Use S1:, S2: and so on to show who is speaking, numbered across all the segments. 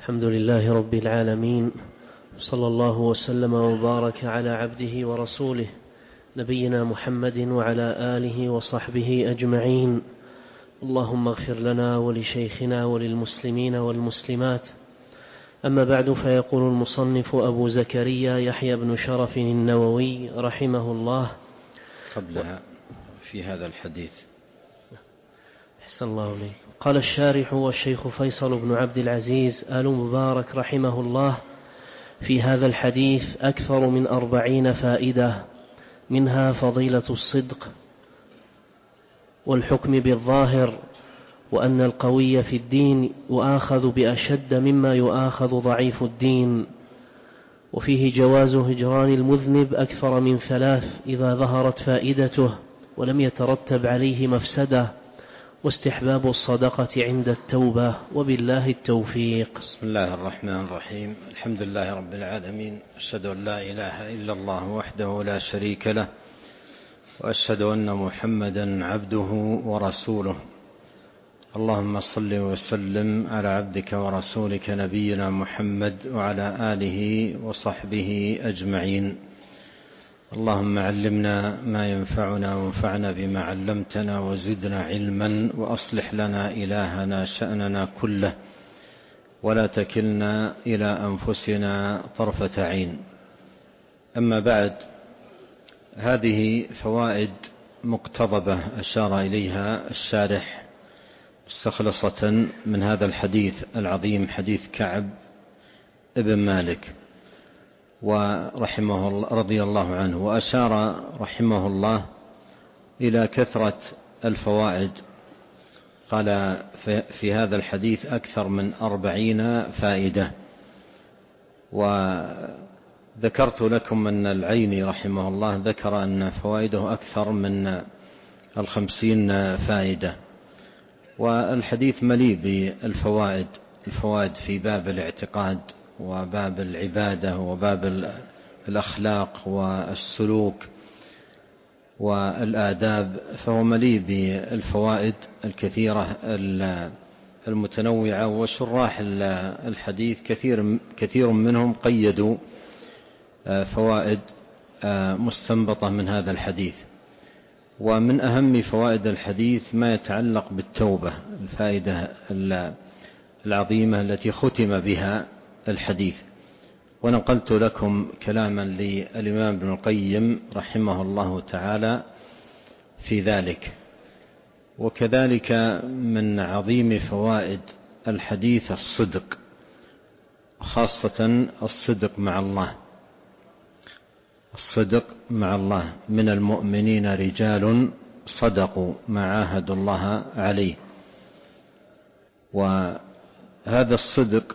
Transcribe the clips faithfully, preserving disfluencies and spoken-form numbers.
S1: الحمد لله رب العالمين، صلى الله وسلم وبارك على عبده ورسوله نبينا محمد وعلى آله وصحبه أجمعين. اللهم اغفر لنا ولشيخنا وللمسلمين والمسلمات. أما بعد، فيقول المصنف أبو زكريا يحيى بن شرف النووي رحمه الله.
S2: قبلها في هذا الحديث
S1: أحسن الله إليك. قال الشارح والشيخ فيصل بن عبد العزيز آل مبارك رحمه الله: في هذا الحديث أكثر من أربعين فائدة، منها فضيلة الصدق والحكم بالظاهر، وأن القوي في الدين يؤاخذ بأشد مما يؤاخذ ضعيف الدين، وفيه جواز هجران المذنب أكثر من ثلاث إذا ظهرت فائدته ولم يترتب عليه مفسدة، واستحباب الصدقة عند التوبة، وبالله التوفيق.
S2: بسم الله الرحمن الرحيم. الحمد لله رب العالمين، أشهد أن لا إله إلا الله وحده لا شريك له، وأشهد أن محمدا عبده ورسوله. اللهم صل وسلم على عبدك ورسولك نبينا محمد وعلى آله وصحبه أجمعين. اللهم علمنا ما ينفعنا وانفعنا بما علمتنا وزدنا علما، وأصلح لنا إلهنا شأننا كله، ولا تكلنا إلى أنفسنا طرفة عين. أما بعد، هذه فوائد مقتضبة أشار إليها الشارح مستخلصة من هذا الحديث العظيم، حديث كعب ابن مالك ورحمه الله رضي الله عنه، وأشار رحمه الله إلى كثرة الفوائد. قال في هذا الحديث أكثر من أربعين فائدة، وذكرت لكم أن العيني رحمه الله ذكر أن فوائده أكثر من الخمسين فائدة، والحديث مليء بالفوائد، الفوائد في باب الاعتقاد وباب العبادة وباب الأخلاق والسلوك والآداب، فهو مليء بالفوائد الكثيرة المتنوعة. وشراح الحديث كثير كثير منهم قيدوا فوائد مستنبطة من هذا الحديث. ومن أهم فوائد الحديث ما يتعلق بالتوبة، الفائدة العظيمة التي ختم بها الحديث. ونقلت لكم كلاما للإمام ابن القيم رحمه الله تعالى في ذلك. وكذلك من عظيم فوائد الحديث الصدق، خاصة الصدق مع الله. الصدق مع الله: من المؤمنين رجال صدقوا ما عاهدوا الله عليه. وهذا الصدق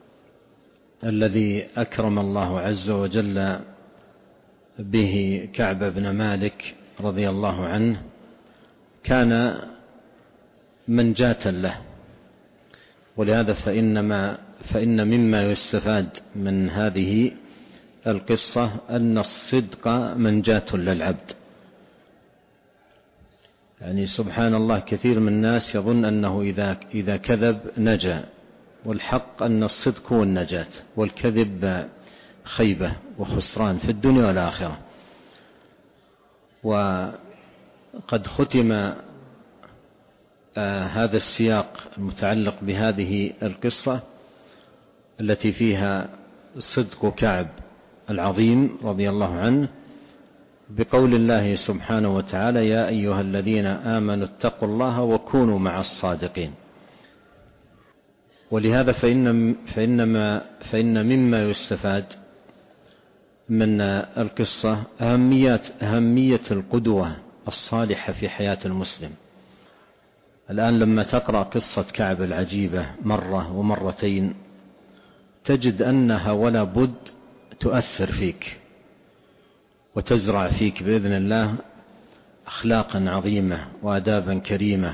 S2: الذي أكرم الله عز وجل به كعب بن مالك رضي الله عنه كان منجاة له. ولهذا فإنما فإن مما يستفاد من هذه القصة أن الصدق منجاة للعبد. يعني سبحان الله، كثير من الناس يظن أنه إذا إذا كذب نجا، والحق أن الصدق هو النجاة، والكذب خيبة وخسران في الدنيا والآخرة. وقد ختم آه هذا السياق المتعلق بهذه القصة التي فيها صدق كعب العظيم رضي الله عنه بقول الله سبحانه وتعالى: يا أيها الذين آمنوا اتقوا الله وكونوا مع الصادقين. ولهذا فإن, فإنما فإن مما يستفاد من القصة أهمية, أهمية القدوة الصالحة في حياة المسلم. الآن لما تقرأ قصة كعب العجيبة مرة ومرتين تجد أنها ولا بد تؤثر فيك وتزرع فيك بإذن الله أخلاقا عظيمة وآدابا كريمة.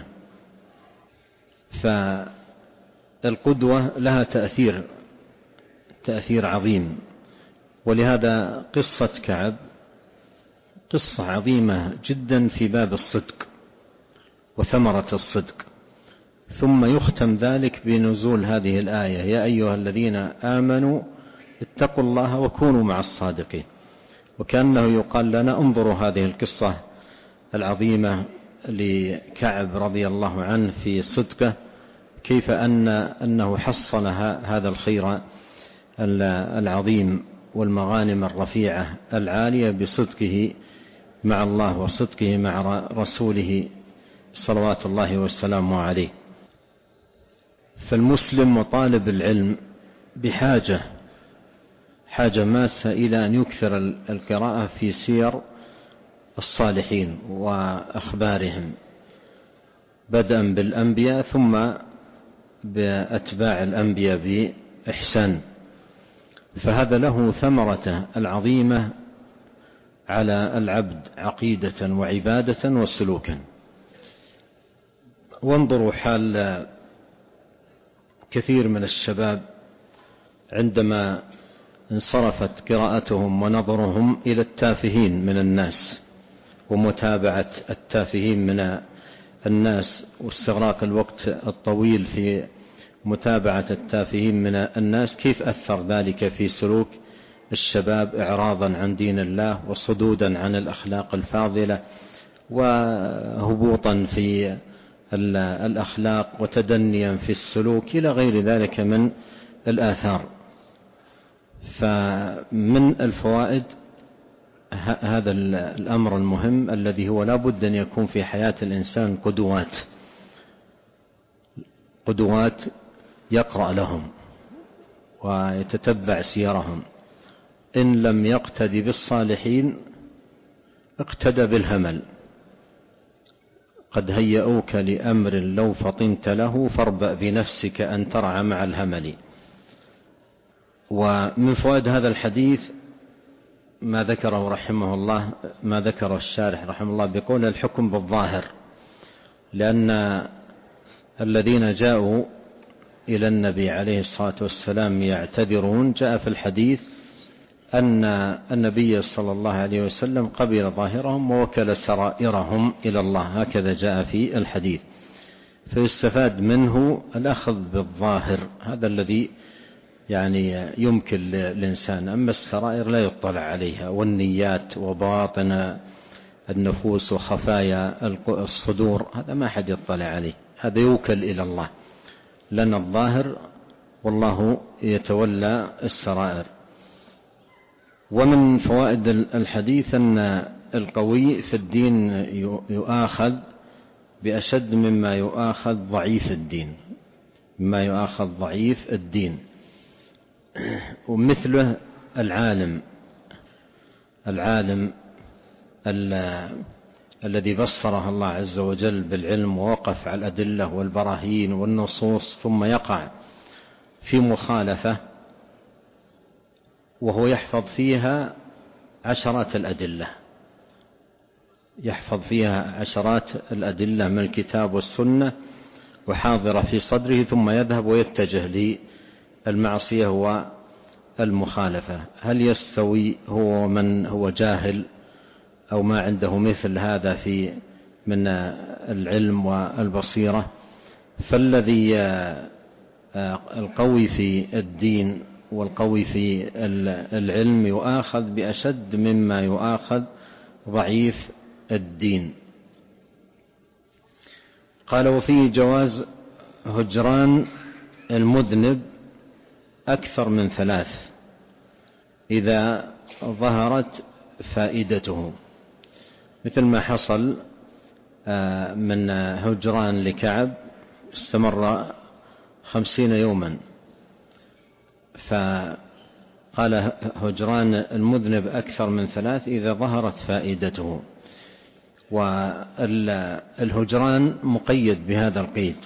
S2: فالقدوة لها تأثير تأثير عظيم. ولهذا قصة كعب قصة عظيمة جدا في باب الصدق وثمرة الصدق. ثم يختم ذلك بنزول هذه الآية: يا أيها الذين آمنوا اتقوا الله وكونوا مع الصادقين. وكأنه يقال لنا: انظروا هذه القصة العظيمة لكعب رضي الله عنه في صدقه، كيف أن أنه حصل هذا الخير العظيم والمغانم الرفيعة العالية بصدقه مع الله وصدقه مع رسوله صلوات الله والسلام عليه. فالمسلم وطالب العلم بحاجة حاجة ماسة إلى أن يكثر القراءة في سير الصالحين وأخبارهم، بدءا بالأنبياء ثم بأتباع الأنبياء بإحسان، فهذا له ثمرته العظيمة على العبد عقيدة وعبادة وسلوكا. وانظروا حال كثير من الشباب عندما انصرفت قراءتهم ونظرهم إلى التافهين من الناس ومتابعة التافهين من الناس واستغراق الوقت الطويل في متابعة التافهين من الناس، كيف أثر ذلك في سلوك الشباب إعراضا عن دين الله وصدودا عن الأخلاق الفاضلة وهبوطا في الأخلاق وتدنيا في السلوك إلى غير ذلك من الآثار. فمن الفوائد هذا الأمر المهم الذي هو لا بد أن يكون في حياة الإنسان قدوات قدوات يقرأ لهم ويتتبع سيرهم. إن لم يقتدي بالصالحين اقتدى بالهمل. قد هيئوك لأمر لو فطنت له فاربأ بنفسك أن ترعى مع الهمل. ومن فوائد هذا الحديث ما ذكره رحمه الله ما ذكره الشارح رحمه الله بقول الحكم بالظاهر، لأن الذين جاءوا إلى النبي عليه الصلاة والسلام يعتذرون جاء في الحديث أن النبي صلى الله عليه وسلم قبل ظاهرهم ووكل سرائرهم إلى الله، هكذا جاء في الحديث. فيستفاد منه الأخذ بالظاهر، هذا الذي يعني يمكن للإنسان. أما السرائر لا يطلع عليها، والنيات وباطن النفوس وخفايا الصدور هذا ما حد يطلع عليه، هذا يوكل إلى الله، لأن الظاهر والله يتولى السرائر. ومن فوائد الحديث أن القوي في الدين يؤاخذ بأشد مما يؤاخذ ضعيف الدين مما يؤاخذ ضعيف الدين. ومثله العالم العالم الذي بصره الله عز وجل بالعلم ووقف على الأدلة والبراهين والنصوص، ثم يقع في مخالفة وهو يحفظ فيها عشرات الأدلة يحفظ فيها عشرات الأدلة من الكتاب والسنة وحاضرة في صدره، ثم يذهب ويتجه للمعصية والمخالفة. هل يستوي هو من هو جاهل أو ما عنده مثل هذا في من العلم والبصيرة؟ فالذي القوي في الدين والقوي في العلم يؤاخذ بأشد مما يؤاخذ ضعيف الدين. قال: وفيه جواز هجران المذنب أكثر من ثلاث إذا ظهرت فائدته، مثل ما حصل من هجران لكعب استمر خمسين يوما، فقال هجران المذنب أكثر من ثلاث إذا ظهرت فائدته. والهجران مقيد بهذا القيد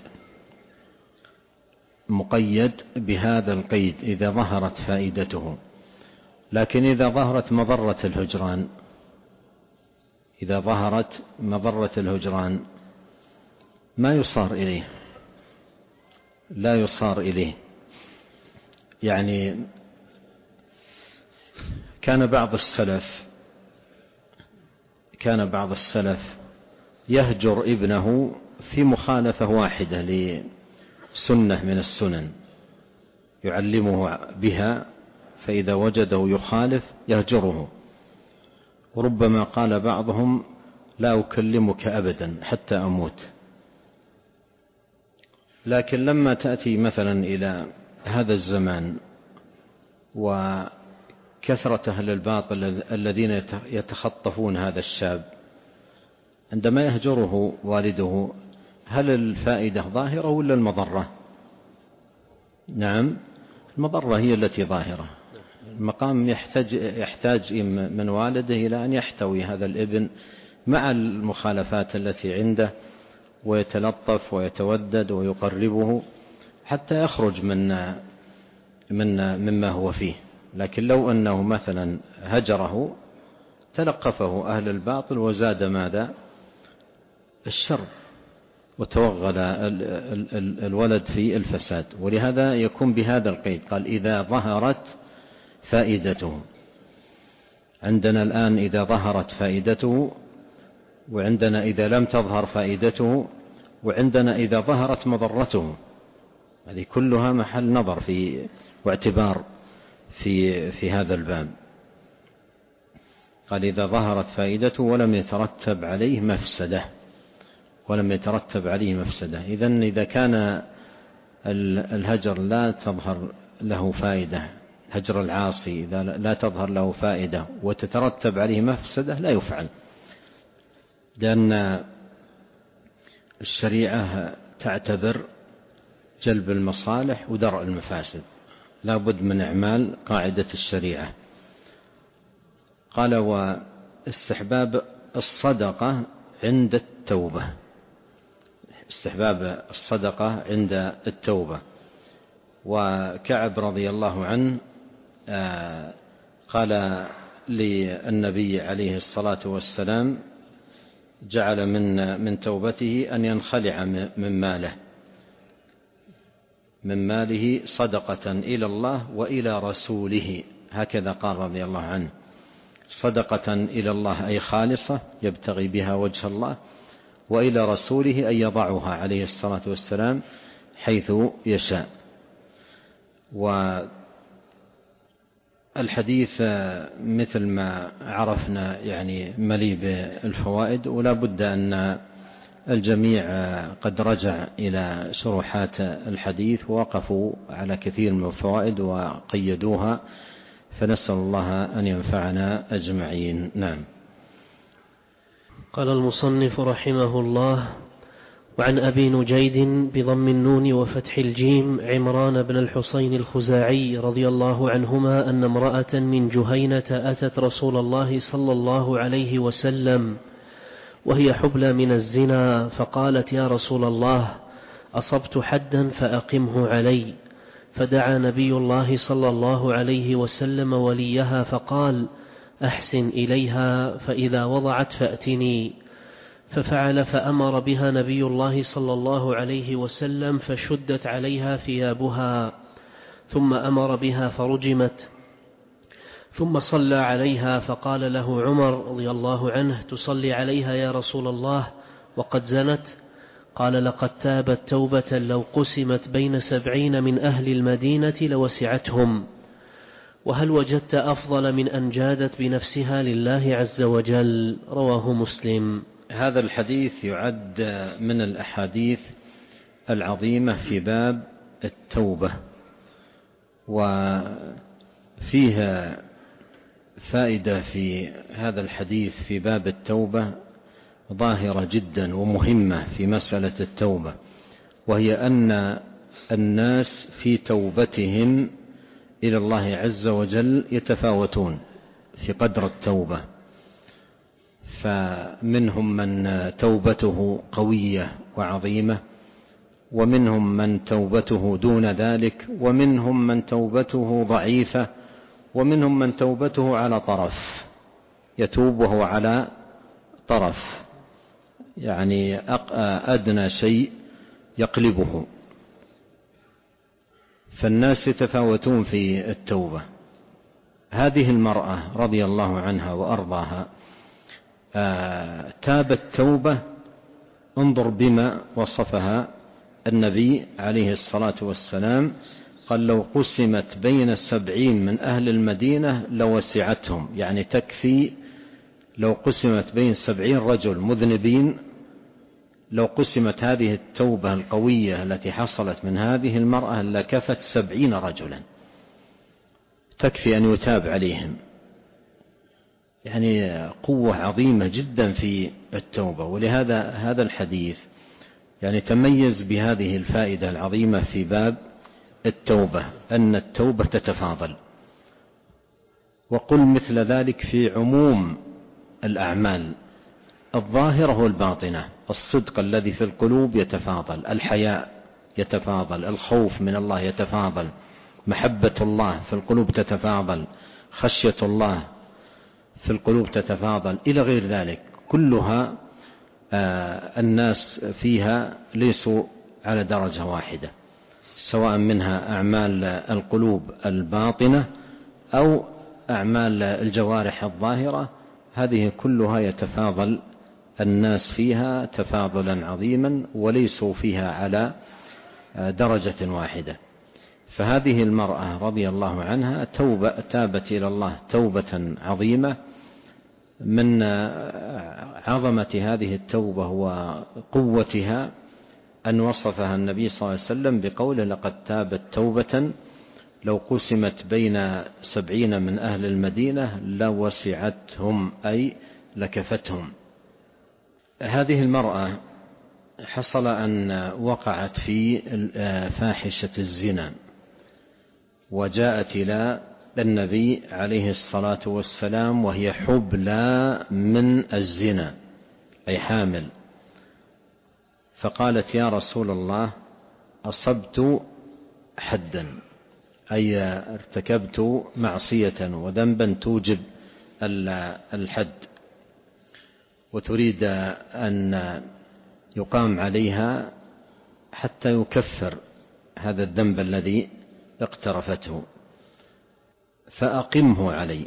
S2: مقيد بهذا القيد إذا ظهرت فائدته. لكن إذا ظهرت مضرة الهجران إذا ظهرت مضرة الهجران ما يصار إليه لا يصار إليه يعني كان بعض السلف كان بعض السلف يهجر ابنه في مخالفة واحدة سنة من السنن يعلمه بها، فإذا وجده يخالف يهجره. وربما قال بعضهم لا أكلمك أبدا حتى أموت. لكن لما تأتي مثلا إلى هذا الزمان وكثرة أهل الباطل الذين يتخطفون هذا الشاب، عندما يهجره والده هل الفائدة ظاهرة ولا المضرة؟ نعم، المضرة هي التي ظاهرة. المقام يحتاج, يحتاج من والده إلى أن يحتوي هذا الابن مع المخالفات التي عنده، ويتلطف ويتودد ويقربه حتى يخرج من من مما هو فيه. لكن لو أنه مثلا هجره تلقفه أهل الباطل وزاد ماذا؟ الشر، وتوغل الولد في الفساد. ولهذا يكون بهذا القيد، قال إذا ظهرت فائدته. عندنا الآن إذا ظهرت فائدته، وعندنا إذا لم تظهر فائدته، وعندنا إذا ظهرت مضرته. هذه كلها محل نظر في واعتبار في في هذا الباب. قال إذا ظهرت فائدته ولم يترتب عليه مفسدة، ولم يترتب عليه مفسدة. إذن إذا كان الهجر لا تظهر له فائدة، هجر العاصي إذا لا تظهر له فائدة وتترتب عليه مفسدة لا يفعل، لأن الشريعة تعتبر جلب المصالح ودرء المفاسد، لا بد من إعمال قاعدة الشريعة. قال واستحباب الصدقة عند التوبة، استحباب الصدقة عند التوبة. وكعب رضي الله عنه قال للنبي عليه الصلاة والسلام جعل من من توبته أن ينخلع من ماله من ماله صدقة إلى الله وإلى رسوله، هكذا قال رضي الله عنه، صدقة إلى الله أي خالصة يبتغي بها وجه الله، وإلى رسوله أن يضعها عليه الصلاة والسلام حيث يشاء. والحديث مثل ما عرفنا يعني مليء بالفوائد، ولا بد أن الجميع قد رجع إلى شروحات الحديث ووقفوا على كثير من الفوائد وقيدوها، فنسأل الله أن ينفعنا أجمعين. نعم.
S1: قال المصنف رحمه الله: وعن أبي نجيد بضم النون وفتح الجيم عمران بن الحصين الخزاعي رضي الله عنهما أن امرأة من جهينة أتت رسول الله صلى الله عليه وسلم وهي حبلى من الزنا، فقالت: يا رسول الله، أصبت حدا فأقمه علي. فدعا نبي الله صلى الله عليه وسلم وليها فقال: أحسن إليها، فإذا وضعت فأتني. ففعل، فأمر بها نبي الله صلى الله عليه وسلم فشدت عليها ثيابها، ثم أمر بها فرجمت، ثم صلى عليها. فقال له عمر رضي الله عنه: تصلي عليها يا رسول الله وقد زنت؟ قال: لقد تابت توبة لو قسمت بين سبعين من أهل المدينة لوسعتهم. وهل وجدت أفضل من أن جادت بنفسها لله عز وجل؟ رواه مسلم.
S2: هذا الحديث يعد من الأحاديث العظيمة في باب التوبة، وفيها فائدة في هذا الحديث في باب التوبة ظاهرة جدا ومهمة في مسألة التوبة، وهي أن الناس في توبتهم إلى الله عز وجل يتفاوتون في قدر التوبة، فمنهم من توبته قوية وعظيمة، ومنهم من توبته دون ذلك، ومنهم من توبته ضعيفة، ومنهم من توبته على طرف، يتوب وهو على طرف، يعني أدنى شيء يقلبه. فالناس يتفاوتون في التوبة. هذه المرأة رضي الله عنها وأرضاها تابت توبة، انظر بما وصفها النبي عليه الصلاة والسلام قال لو قسمت بين سبعين من أهل المدينة لوسعتهم، يعني تكفي لو قسمت بين سبعين رجل مذنبين، لو قسمت هذه التوبة القوية التي حصلت من هذه المرأة لكفت سبعين رجلا، تكفي أن يتاب عليهم. يعني قوة عظيمة جدا في التوبة. ولهذا هذا الحديث يعني تميز بهذه الفائدة العظيمة في باب التوبة، أن التوبة تتفاضل. وقل مثل ذلك في عموم الأعمال الظاهرة والباطنة. الصدق الذي في القلوب يتفاضل، الحياء يتفاضل، الخوف من الله يتفاضل، محبة الله في القلوب تتفاضل، خشية الله في القلوب تتفاضل، إلى غير ذلك. كلها آه الناس فيها ليسوا على درجة واحدة، سواء منها أعمال القلوب الباطنة أو أعمال الجوارح الظاهرة، هذه كلها يتفاضل الناس فيها تفاضلا عظيما، وليسوا فيها على درجة واحدة. فهذه المرأة رضي الله عنها توبة تابت إلى الله توبة عظيمة. من عظمة هذه التوبة وقوتها أن وصفها النبي صلى الله عليه وسلم بقوله لقد تابت توبة لو قسمت بين سبعين من أهل المدينة لوسعتهم، أي لكفتهم. هذه المرأة حصل أن وقعت في فاحشة الزنا، وجاءت إلى النبي عليه الصلاة والسلام وهي حبلى من الزنا، أي حامل. فقالت يا رسول الله أصبت حدا، أي ارتكبت معصية وذنبا توجب الحد، وتريد أن يقام عليها حتى يكفر هذا الذنب الذي اقترفته، فأقمه علي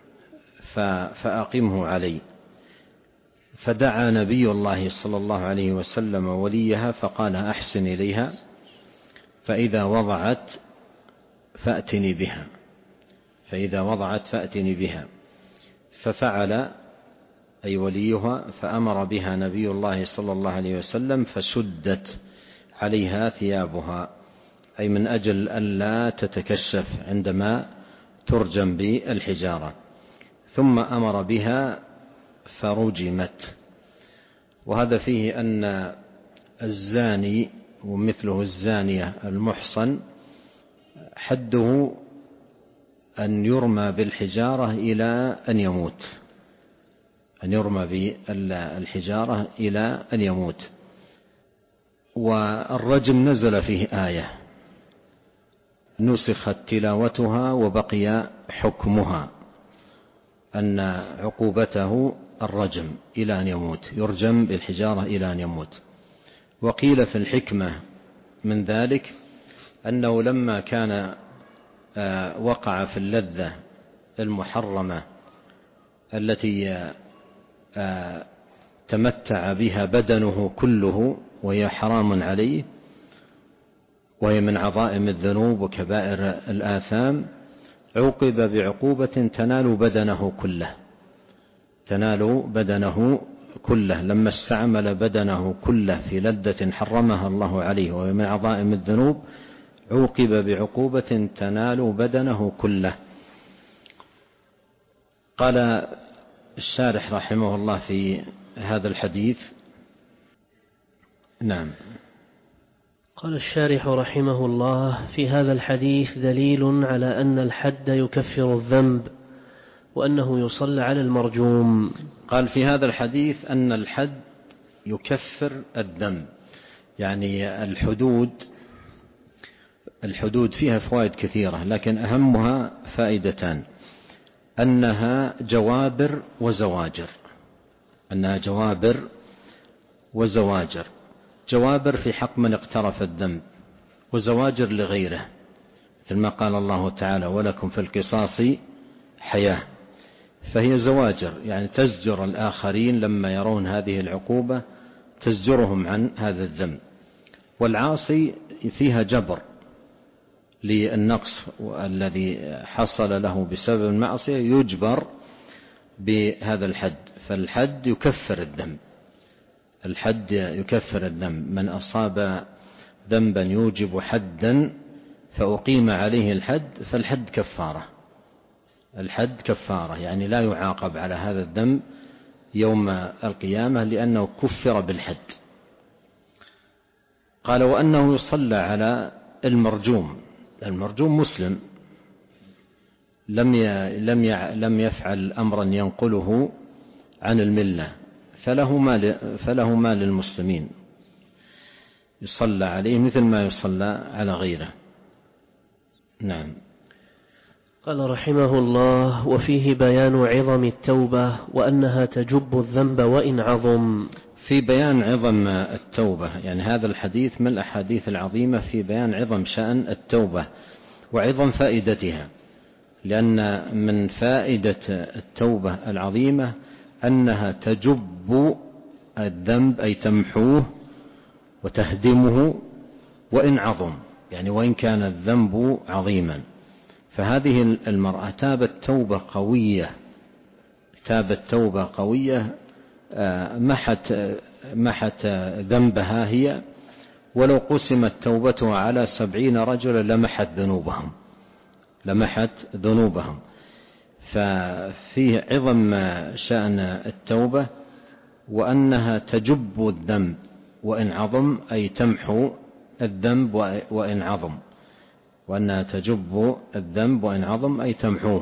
S2: فأقمه علي فدعا نبي الله صلى الله عليه وسلم وليها فقال أحسن إليها، فإذا وضعت فأتني بها فإذا وضعت فأتني بها ففعل أي وليها، فأمر بها نبي الله صلى الله عليه وسلم فشدت عليها ثيابها، أي من أجل ألا تتكشف عندما ترجم بالحجارة، ثم أمر بها فرجمت. وهذا فيه أن الزاني ومثله الزانية المحصن حده أن يرمى بالحجارة إلى أن يموت أن يرمى بالحجارة إلى أن يموت. والرجم نزل فيه آية نسخت تلاوتها وبقي حكمها، أن عقوبته الرجم إلى أن يموت، يرجم بالحجارة إلى أن يموت. وقيل في الحكمة من ذلك أنه لما كان وقع في اللذة المحرمة التي تمتع بها بدنه كله وهي حرام عليه، وهي من عظائم الذنوب وكبائر الآثام، عوقب بعقوبة تنال بدنه كله تنال بدنه كله لما استعمل بدنه كله في لذة حرمها الله عليه وهي من عظائم الذنوب، عوقب بعقوبة تنال بدنه كله. قال الشارح رحمه الله في هذا الحديث، نعم،
S1: قال الشارح رحمه الله في هذا الحديث دليل على أن الحد يكفر الذنب وأنه يصلى على المرجوم.
S2: قال في هذا الحديث أن الحد يكفر الذنب، يعني الحدود الحدود فيها فوائد كثيرة، لكن أهمها فائدتان: أنها جوابر وزواجر أنها جوابر وزواجر جوابر في حق من اقترف الذنب، وزواجر لغيره، مثل ما قال الله تعالى ولكم في القصاص حياة. فهي زواجر، يعني تزجر الآخرين لما يرون هذه العقوبة، تزجرهم عن هذا الذنب. والعاصي فيها جبر للنقص الذي حصل له بسبب المعصية، يجبر بهذا الحد. فالحد يكفر الذنب، الحد يكفر الذنب. من أصاب ذنبا يوجب حدا فأقيم عليه الحد فالحد كفارة، الحد كفارة يعني لا يعاقب على هذا الذنب يوم القيامة لأنه كفر بالحد. قال وأنه يصلى على المرجوم، المرجوم مسلم لم لم لم يفعل أمرا ينقله عن الملة، فله ما فله ما للمسلمين، يصلى عليه مثل ما يصلى على غيره. نعم.
S1: قال رحمه الله: وفيه بيان عظم التوبة وأنها تجب الذنب وإن عظم.
S2: في بيان عظم التوبة، يعني هذا الحديث من الأحاديث العظيمة في بيان عظم شأن التوبة وعظم فائدتها، لأن من فائدة التوبة العظيمة أنها تجب الذنب أي تمحوه وتهدمه وإن عظم، يعني وإن كان الذنب عظيما. فهذه المرأة تابت توبة قوية، تابت توبة قوية محت محت ذنبها هي، ولو قسمت توبتها على سبعين رجلا لمحت ذنوبهم لمحت ذنوبهم. ففيه عظم شأن التوبة وأنها تجب الذنب وإن عظم، أي تمحو الذنب وإن عظم، وأنها تجب الذنب وإن عظم أي تمحوه.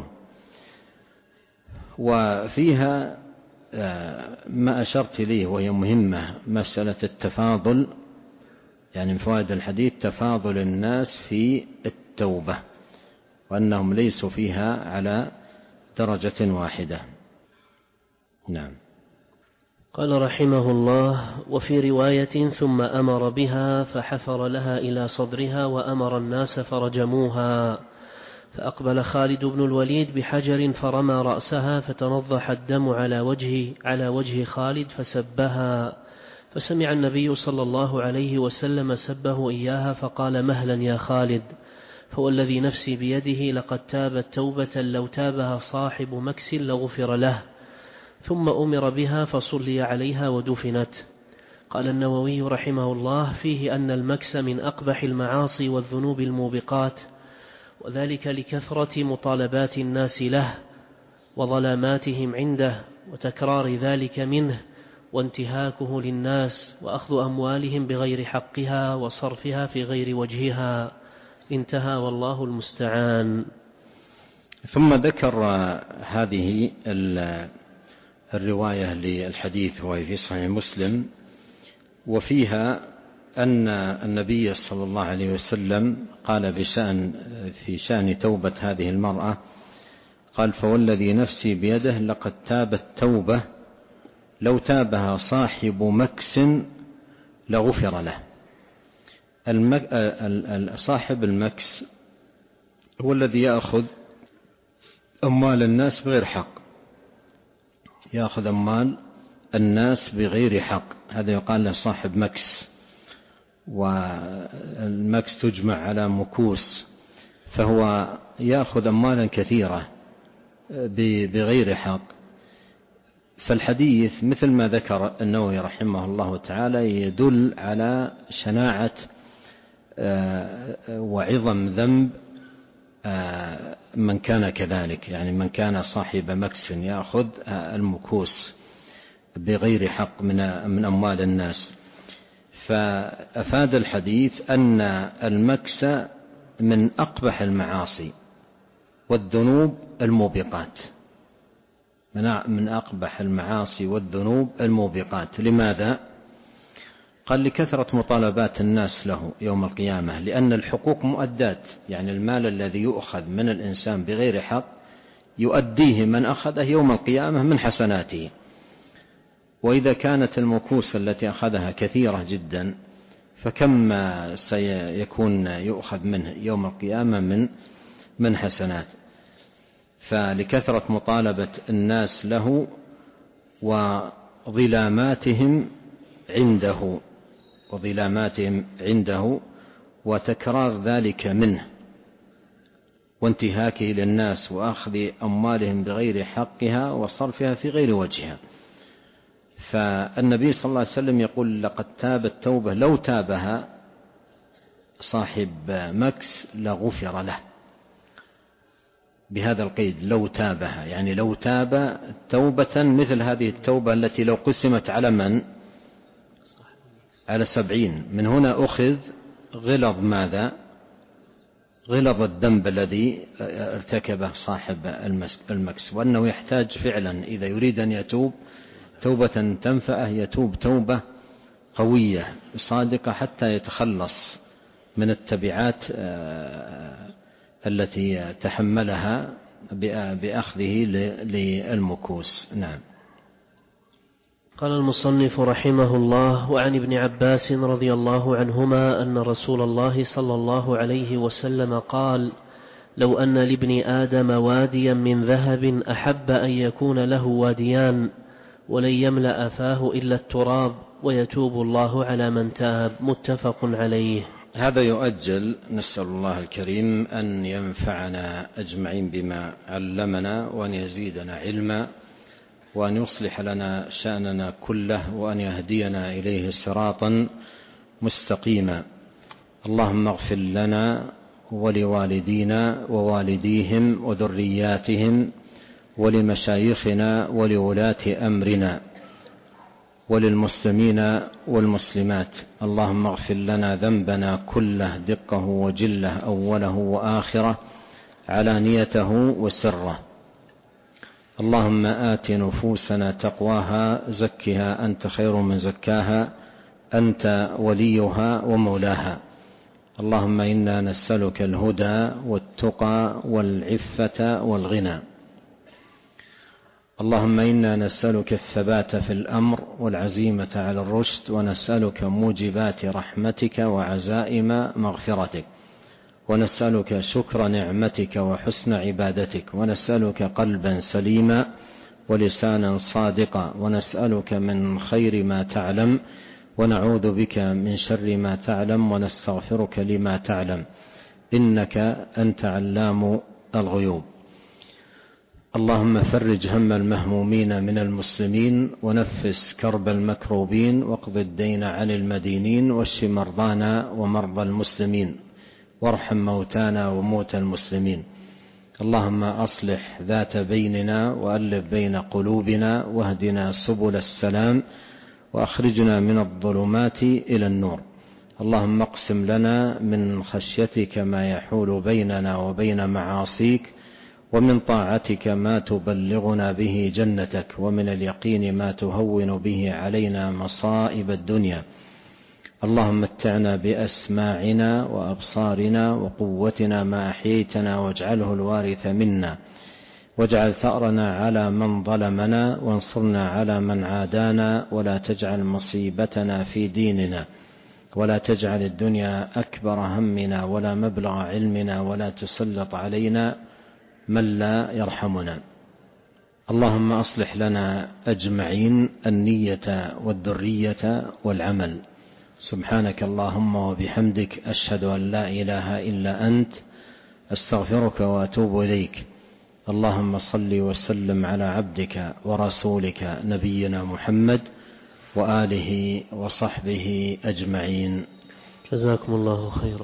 S2: وفيها ما أشرت إليه وهي مهمة، مسألة التفاضل، يعني من فوائد الحديث تفاضل الناس في التوبة وأنهم ليسوا فيها على درجة واحدة. نعم.
S1: قال رحمه الله: وفي رواية: ثم أمر بها فحفر لها إلى صدرها وأمر الناس فرجموها، فأقبل خالد بن الوليد بحجر فرمى رأسها فتنضح الدم على وجه على وجه خالد فسبها، فسمع النبي صلى الله عليه وسلم سبه إياها فقال: مهلا يا خالد، فوالذي نفسي بيده لقد تابت توبة لو تابها صاحب مكس لغفر له. ثم أمر بها فصلي عليها ودفنت. قال النووي رحمه الله: فيه أن المكس من أقبح المعاصي والذنوب الموبقات، وذلك لكثرة مطالبات الناس له وظلاماتهم عنده وتكرار ذلك منه وانتهاكه للناس وأخذ أموالهم بغير حقها وصرفها في غير وجهها. انتهى والله المستعان.
S2: ثم ذكر هذه الرواية للحديث وهي في صحيح مسلم، وفيها أن النبي صلى الله عليه وسلم قال بشأن في شأن توبة هذه المرأة، قال: فوالذي نفسي بيده لقد تابت توبة لو تابها صاحب مكس لغفر له. صاحب المكس هو الذي يأخذ أموال الناس بغير حق، يأخذ أموال الناس بغير حق، هذا يقال له صاحب مكس. والمكس تجمع على مكوس، فهو يأخذ أموالا كثيرة بغير حق. فالحديث مثل ما ذكر النووي رحمه الله تعالى يدل على شناعة وعظم ذنب من كان كذلك، يعني من كان صاحب مكس يأخذ المكوس بغير حق من من أموال الناس. فأفاد الحديث أن المكس من أقبح المعاصي والذنوب الموبقات، من أقبح المعاصي والذنوب الموبقات. لماذا؟ قال: لكثرة مطالبات الناس له يوم القيامة، لأن الحقوق مؤدات، يعني المال الذي يؤخذ من الإنسان بغير حق يؤديه من أخذه يوم القيامة من حسناته. وإذا كانت المكوس التي أخذها كثيرة جدا فكم سيكون يؤخذ منه يوم القيامة من من حسنات. فلكثرة مطالبة الناس له وظلاماتهم عنده وظلاماتهم عنده وتكرار ذلك منه وانتهاكه للناس وأخذ أموالهم بغير حقها وصرفها في غير وجهها. فالنبي صلى الله عليه وسلم يقول لقد تاب التوبة لو تابها صاحب مكس لغفر له، بهذا القيد لو تابها، يعني لو تاب توبة مثل هذه التوبة التي لو قسمت على من؟ على سبعين. من هنا أخذ غلظ ماذا؟ غلظ الذنب الذي ارتكبه صاحب المكس، وأنه يحتاج فعلا إذا يريد أن يتوب توبة تنفعه يتوب توبة قوية صادقة حتى يتخلص من التبعات التي تحملها بأخذه للمكوس. نعم.
S1: قال المصنف رحمه الله: وعن ابن عباس رضي الله عنهما أن رسول الله صلى الله عليه وسلم قال: لو أن لابن آدم واديا من ذهب أحب أن يكون له واديان ولن يملأ فاه إلا التراب ويتوب الله على من تاب. متفق عليه.
S2: هذا يؤجل، نسأل الله الكريم أن ينفعنا أجمعين بما علمنا وأن يزيدنا علما وأن يصلح لنا شأننا كله وأن يهدينا إليه صراطا مستقيما. اللهم اغفر لنا ولوالدينا ووالديهم وذرياتهم ولمشايخنا ولولاة أمرنا وللمسلمين والمسلمات. اللهم اغفر لنا ذنبنا كله دقه وجله أوله وآخره علانيته وسره. اللهم آت نفوسنا تقواها زكها أنت خير من زكاها أنت وليها ومولاها. اللهم إنا نسألك الهدى والتقى والعفة والغنى. اللهم إنا نسألك الثبات في الأمر والعزيمة على الرشد، ونسألك موجبات رحمتك وعزائم مغفرتك، ونسألك شكر نعمتك وحسن عبادتك، ونسألك قلبا سليما ولسانا صادقا، ونسألك من خير ما تعلم ونعوذ بك من شر ما تعلم ونستغفرك لما تعلم، إنك أنت علام الغيوب. اللهم فرج هم المهمومين من المسلمين ونفس كرب المكروبين واقض الدين عن المدينين واشف مرضانا ومرضى المسلمين وارحم موتانا وموتى المسلمين. اللهم أصلح ذات بيننا وألف بين قلوبنا واهدنا سبل السلام وأخرجنا من الظلمات إلى النور. اللهم اقسم لنا من خشيتك ما يحول بيننا وبين معاصيك، ومن طاعتك ما تبلغنا به جنتك، ومن اليقين ما تهون به علينا مصائب الدنيا. اللهم متعنا بأسماعنا وأبصارنا وقوتنا ما أحييتنا واجعله الوارث منا، واجعل ثأرنا على من ظلمنا وانصرنا على من عادانا، ولا تجعل مصيبتنا في ديننا، ولا تجعل الدنيا أكبر همنا ولا مبلغ علمنا، ولا تسلط علينا من لا يرحمنا. اللهم أصلح لنا أجمعين النية والذرية والعمل. سبحانك اللهم وبحمدك أشهد أن لا إله إلا أنت أستغفرك وأتوب إليك. اللهم صل وسلم على عبدك ورسولك نبينا محمد وآله وصحبه أجمعين.
S1: جزاكم الله خيرا.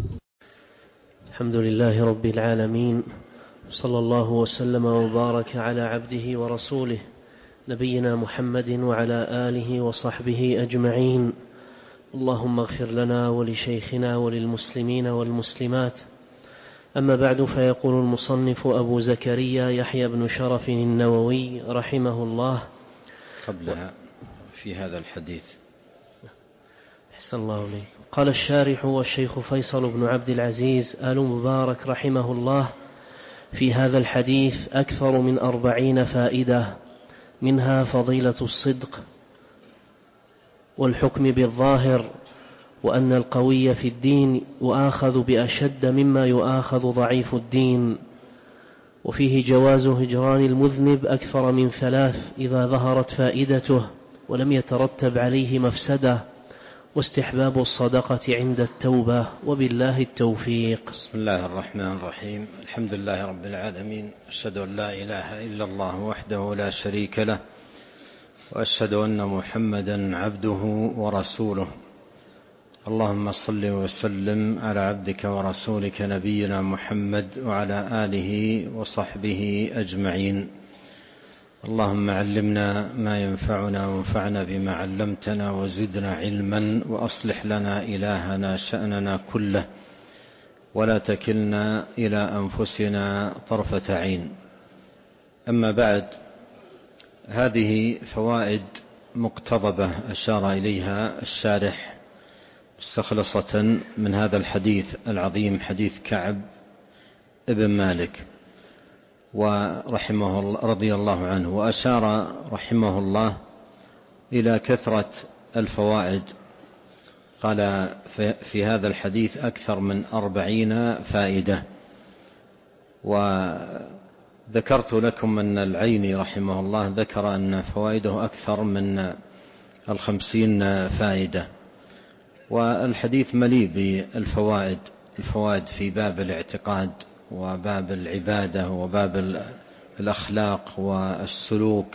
S1: الحمد لله رب العالمين، صلى الله وسلم وبارك على عبده ورسوله نبينا محمد وعلى آله وصحبه أجمعين. اللهم اغفر لنا ولشيخنا وللمسلمين والمسلمات. أما بعد، فيقول المصنف أبو زكريا يحيى بن شرف النووي رحمه الله.
S2: قبلها في هذا الحديث
S1: أحسن الله إليك. قال الشارح والشيخ فيصل بن عبد العزيز آل مبارك رحمه الله: في هذا الحديث أكثر من أربعين فائدة، منها فضيلة الصدق والحكم بالظاهر، وأن القوي في الدين يؤاخذ بأشد مما يؤاخذ ضعيف الدين، وفيه جواز هجران المذنب أكثر من ثلاث إذا ظهرت فائدته ولم يترتب عليه مفسدة، واستحباب الصدقة عند التوبة، وبالله التوفيق.
S2: بسم الله الرحمن الرحيم. الحمد لله رب العالمين، أشهد أن لا إله إلا الله وحده لا شريك له، وأشهد أن محمدا عبده ورسوله. اللهم صل وسلم على عبدك ورسولك نبينا محمد وعلى آله وصحبه أجمعين. اللهم علمنا ما ينفعنا وانفعنا بما علمتنا وزدنا علما، وأصلح لنا إلهنا شأننا كله، ولا تكلنا إلى أنفسنا طرفة عين. أما بعد، هذه فوائد مقتضبة أشار إليها الشارح مستخلصة من هذا الحديث العظيم، حديث كعب ابن مالك ورحمه الله رضي الله عنه. وأشار رحمه الله إلى كثرة الفوائد، قال في هذا الحديث أكثر من أربعين فائدة. وذكرت لكم أن العيني رحمه الله ذكر أن فوائده أكثر من الخمسين فائدة. والحديث مليء بالفوائد، الفوائد في باب الاعتقاد وباب العبادة وباب الأخلاق والسلوك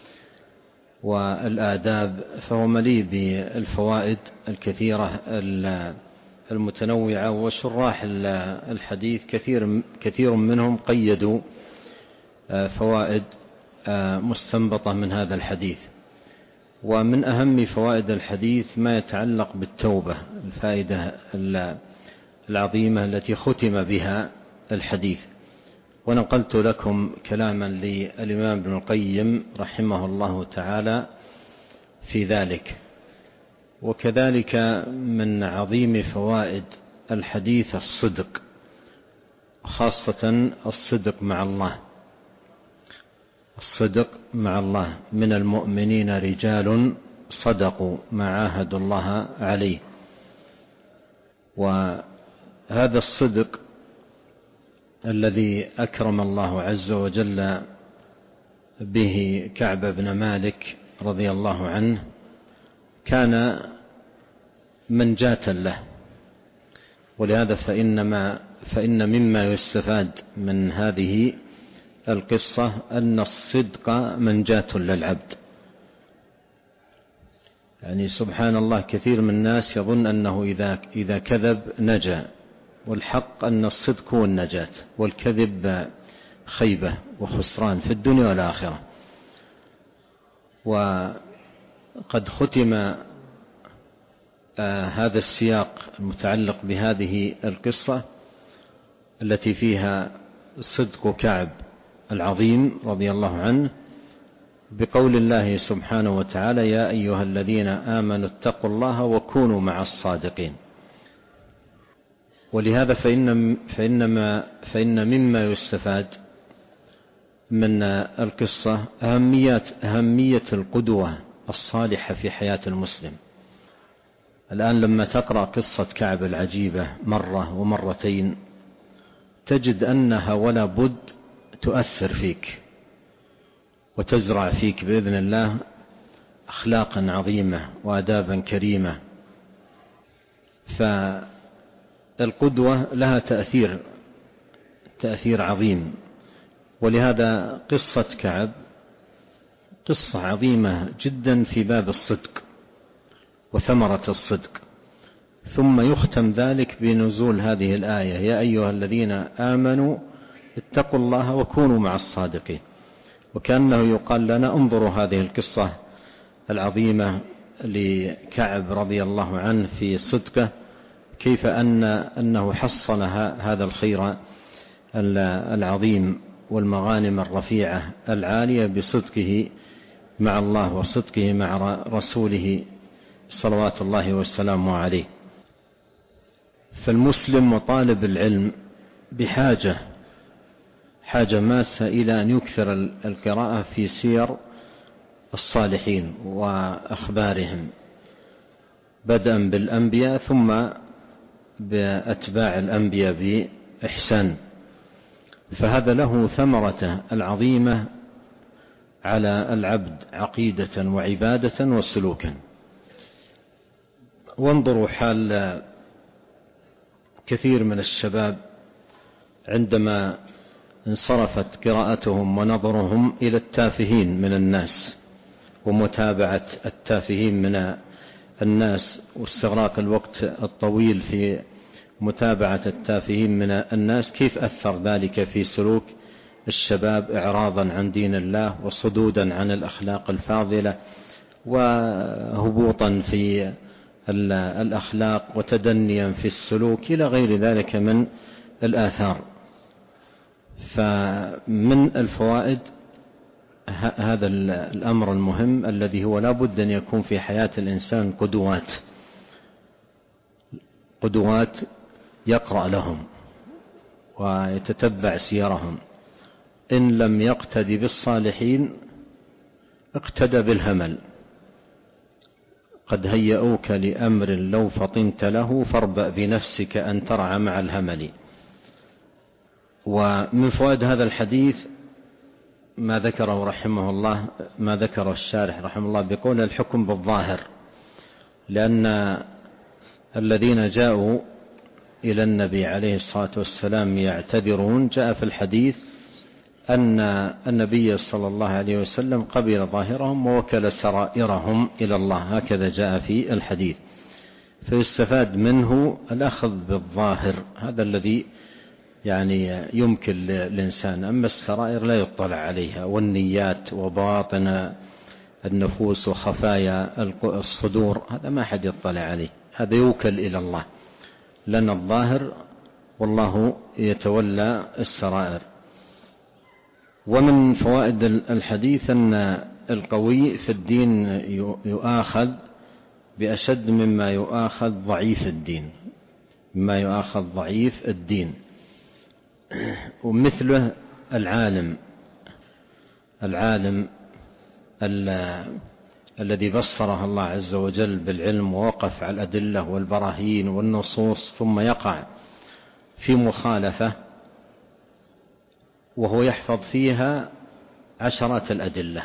S2: والآداب، فهو مليء بالفوائد الكثيرة المتنوعة. وشراح الحديث كثير كثير منهم قيدوا فوائد مستنبطة من هذا الحديث. ومن أهم فوائد الحديث ما يتعلق بالتوبة، الفائدة العظيمة التي ختم بها الحديث. ونقلت لكم كلاما للإمام ابن القيم رحمه الله تعالى في ذلك. وكذلك من عظيم فوائد الحديث الصدق، خاصة الصدق مع الله. الصدق مع الله: من المؤمنين رجال صدقوا ما عاهدوا الله عليه. وهذا الصدق الذي أكرم الله عز وجل به كعب بن مالك رضي الله عنه كان منجاة له. ولهذا فإنما فإن مما يستفاد من هذه القصة أن الصدق منجاة للعبد. يعني سبحان الله، كثير من الناس يظن أنه إذا إذا كذب نجا، والحق أن الصدق هو النجاة، والكذب خيبة وخسران في الدنيا والآخرة. وقد ختم آه هذا السياق المتعلق بهذه القصة التي فيها صدق كعب العظيم رضي الله عنه بقول الله سبحانه وتعالى: يا أيها الذين آمنوا اتقوا الله وكونوا مع الصادقين. ولهذا فإن, فإنما فإن مما يستفاد من القصة أهمية, أهمية القدوة الصالحة في حياة المسلم. الآن لما تقرأ قصة كعب العجيبة مرة ومرتين تجد أنها ولا بد تؤثر فيك وتزرع فيك بإذن الله أخلاقا عظيمة وآدابا كريمة. فالقدوة لها تأثير تأثير عظيم. ولهذا قصة كعب قصة عظيمة جدا في باب الصدق وثمرة الصدق. ثم يختم ذلك بنزول هذه الآية: يا أيها الذين آمنوا اتقوا الله وكونوا مع الصادقين. وكأنه يقال لنا: انظروا هذه القصة العظيمة لكعب رضي الله عنه في صدقه، كيف أن أنه حصل هذا الخير العظيم والمغانم الرفيعة العالية بصدقه مع الله وصدقه مع رسوله صلوات الله والسلام عليه. فالمسلم وطالب العلم بحاجة حاجة ماسة إلى أن يكثر القراءة في سير الصالحين وأخبارهم، بدءا بالأنبياء ثم بأتباع الأنبياء بإحسان. فهذا له ثمرته العظيمة على العبد عقيدة وعبادة وسلوكا. وانظروا حال كثير من الشباب عندما انصرفت قراءتهم ونظرهم إلى التافهين من الناس ومتابعة التافهين من الناس واستغراق الوقت الطويل في متابعة التافهين من الناس، كيف أثر ذلك في سلوك الشباب إعراضا عن دين الله وصدودا عن الأخلاق الفاضلة وهبوطا في الأخلاق وتدنيا في السلوك إلى غير ذلك من الآثار. فمن الفوائد هذا الأمر المهم الذي هو لا بد أن يكون في حياة الإنسان قدوات قدوات يقرأ لهم ويتتبع سيرهم. إن لم يقتدي بالصالحين اقتدى بالهمل. قد هيئوك لأمر لو فطنت له فاربأ بنفسك أن ترعى مع الهمل. ومن فوائد هذا الحديث ما ذكره رحمه الله ما ذكره الشارح رحمه الله بقول الحكم بالظاهر، لأن الذين جاءوا إلى النبي عليه الصلاة والسلام يعتذرون جاء في الحديث أن النبي صلى الله عليه وسلم قبل ظاهرهم ووكل سرائرهم إلى الله، هكذا جاء في الحديث. فيستفاد منه الأخذ بالظاهر، هذا الذي يعني يمكن للإنسان. أما السرائر لا يطلع عليها، والنيات وباطن النفوس وخفايا الصدور هذا ما حد يطلع عليه، هذا يوكل إلى الله، لأن الظاهر والله يتولى السرائر. ومن فوائد الحديث أن القوي في الدين يؤاخذ بأشد مما يؤاخذ ضعيف الدين مما يؤاخذ ضعيف الدين. ومثله العالم العالم الذي بصره الله عز وجل بالعلم ووقف على الأدلة والبراهين والنصوص، ثم يقع في مخالفة وهو يحفظ فيها عشرات الأدلة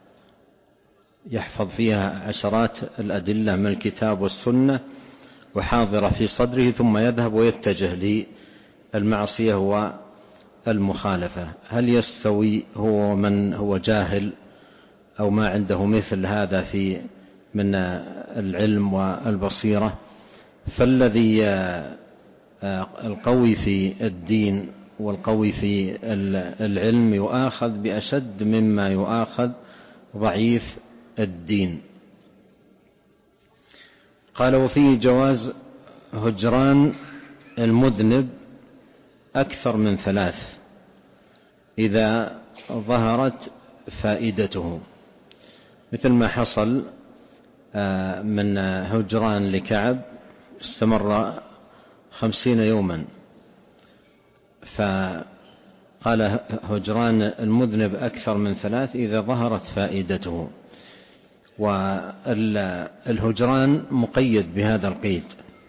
S2: يحفظ فيها عشرات الأدلة من الكتاب والسنة وحاضرة في صدره، ثم يذهب ويتجه للمعصية والمخالفة. هل يستوي هو من هو جاهل أو ما عنده مثل هذا في من العلم والبصيرة؟ فالذي القوي في الدين والقوي في العلم يؤاخذ بأشد مما يؤاخذ ضعيف الدين. قال: وفيه جواز هجران المذنب أكثر من ثلاث إذا ظهرت فائدته، مثل ما حصل من هجران لكعب استمر خمسين يوما، فقال هجران المذنب أكثر من ثلاث إذا ظهرت فائدته. والهجران مقيد بهذا القيد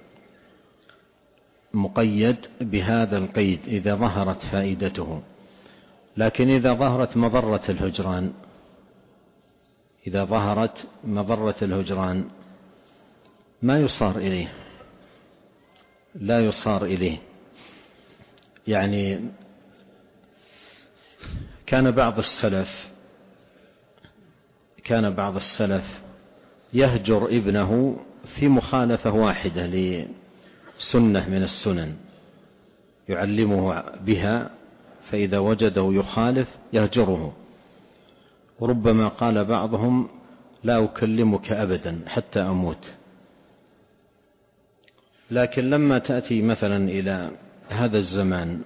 S2: مقيد بهذا القيد إذا ظهرت فائدته، لكن إذا ظهرت مضرة الهجران إذا ظهرت مضرة الهجران ما يصار إليه لا يصار إليه. يعني كان بعض السلف كان بعض السلف يهجر ابنه في مخالفة واحدة لسنة من السنن يعلمه بها، فإذا وجده يخالف يهجره. وربما قال بعضهم: لا أكلمك أبدا حتى أموت. لكن لما تأتي مثلا إلى هذا الزمان